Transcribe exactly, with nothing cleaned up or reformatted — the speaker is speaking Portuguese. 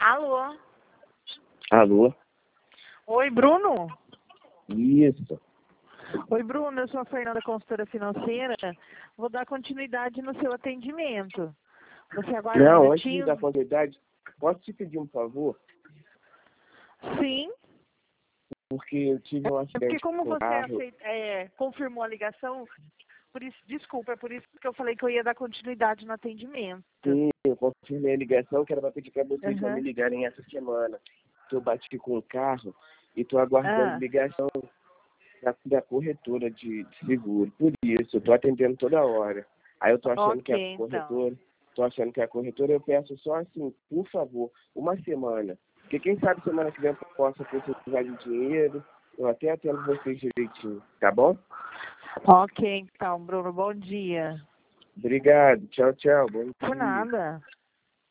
Alô? Alô? Oi, Bruno? Isso. Oi, Bruno, eu sou a Fernanda, consultora financeira. Vou dar continuidade no seu atendimento. Você aguarda um Não, antes de minutinho? dar continuidade, posso te pedir um favor? Sim. Porque eu tive um É porque acidente como com o você carro. aceit- é, confirmou a ligação, por isso, desculpa, é por isso que eu falei que eu ia dar continuidade no atendimento. Sim, eu confirmei a ligação, que era para pedir para vocês só me Uhum. ligarem essa semana. Que eu bati com o carro e estou aguardando Ah, ligação da, da corretora de, de seguro. Por isso, eu estou atendendo toda hora. Aí eu estou achando que a ok, então. corretora, estou achando que a corretora, eu peço só assim, por favor, uma semana. Porque quem sabe semana que vem eu possa precisar de dinheiro, eu até atendo vocês direitinho, tá bom? Ok, então, Bruno, bom dia. Obrigado, tchau, tchau, bom Por dia. nada.